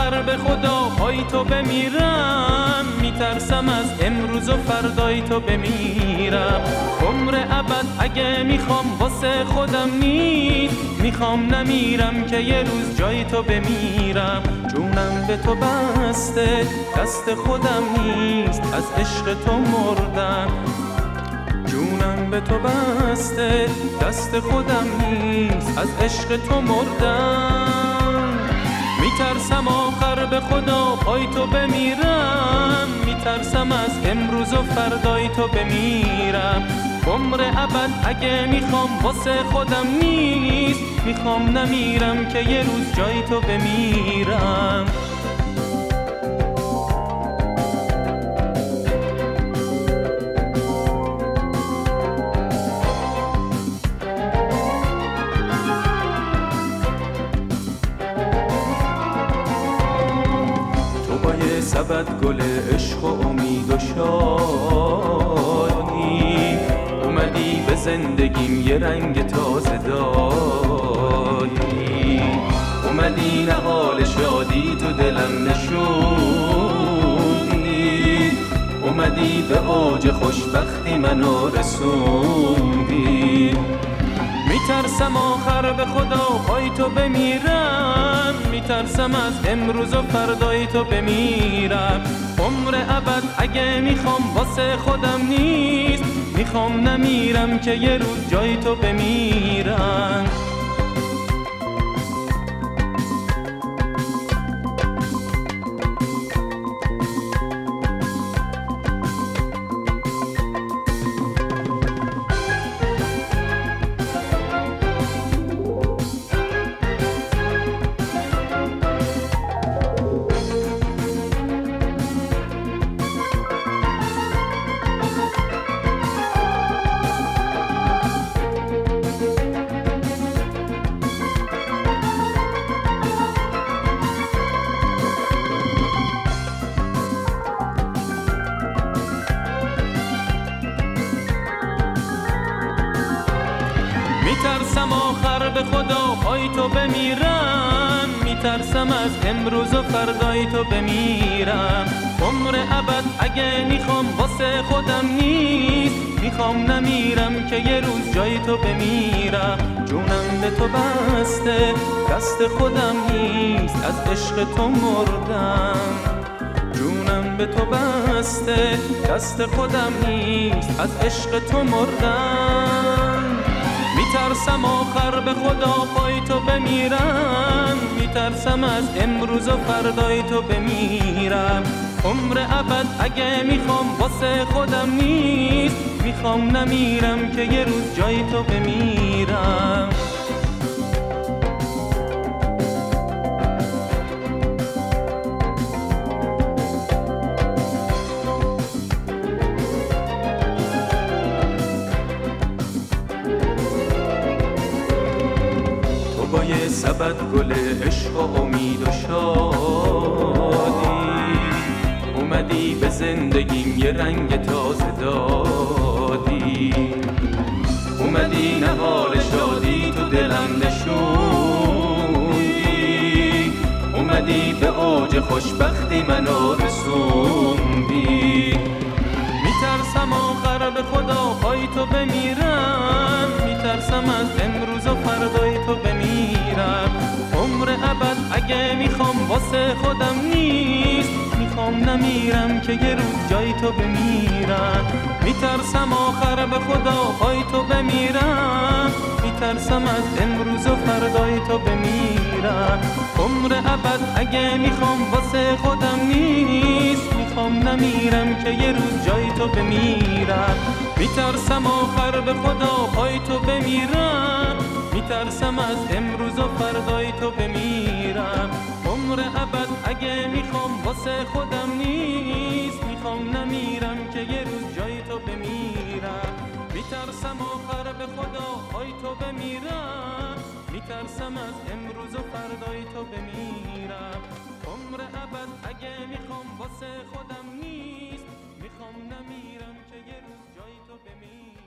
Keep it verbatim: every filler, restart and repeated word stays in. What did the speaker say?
آخر به خدا پای تو بمیرم، میترسم از امروز و فردای تو بمیرم. عمر ابد اگه میخوام واسه خودم نیست، میخوام نمیرم که یه روز جای تو بمیرم. جونم به تو بسته دست خودم نیست، از عشق تو مردم. جونم به تو بسته دست خودم نیست، از عشق تو مردم. میترسم آخر به خدا پای تو بمیرم، میترسم از امروز و فردای تو بمیرم. عمر ابد اگه میخوام واسه خودم نیست، میخوام نمیرم که یه روز جای تو بمیرم. سبد گل عشق و امید و شادی، اومدی به زندگیم یه رنگ تازه دادی. اومدی نهال شادی تو دلم نشوندی، اومدی به اوج خوشبختی منو رسوندی. میترسم آخر به خدا پای تو بمیرم، میترسم از امروز و فردای تو بمیرم. عمر ابد اگه میخوام واسه خودم نیست، میخوام نمیرم که یه روز جای تو بمیرم. میترسم آخر به خدا پای تو بمیرم، میترسم از امروز و فردای تو بمیرم. عمر ابد اگه میخوام واسه خودم نیست، میخوام نمیرم که یه روز جای تو بمیرم. جونم به تو بسته دست خودم نیست، از عشق تو مردم. جونم به تو بسته دست خودم نیست، از عشق تو مردم. میترسم آخر به خدا پای تو بمیرم، میترسم از امروز و فردای تو بمیرم. عمر ابد اگه میخوام واسه خودم نیست، میخوام نمیرم که یه روز جای تو بمیرم. با یه سبد گل عشق و امید و شادی، اومدی به زندگیم یه رنگ تازه دادی. اومدی نهال شادی تو دلم نشوندی، اومدی به اوج خوشبختی منو رسوندی. میترسم آخر به خدا پای تو بمیرم، میترسم از امروز و فردای تو بمیرم. عمر ابد اگه میخوام واسه خودم نیست، میخوام نمیرم که یه روز جای تو بمیرم. میترسم آخر به خدا پای تو بمیرم، میترسم از امروز و فردای تو بمیرم. عمر ابد اگه میخوام واسه خودم نیست، میخوام نمیرم که یه روز جای تو بمیرم. میترسم آخر به خدا پای تو بمیرم، میترسم از امروز و فردای تو بمیرم. عمر ابد اگه میخوام واسه خودم نیست، میخوام نمیرم که یه روز جای تو بمیرم. میترسم آخر به خدا پای تو بمیرم، میترسم از امروز و فردای تو بمیرم. عمر ابد اگه میخوام واسه خودم نیست، میخوام نمیرم که یه روز جای تو بمیرم.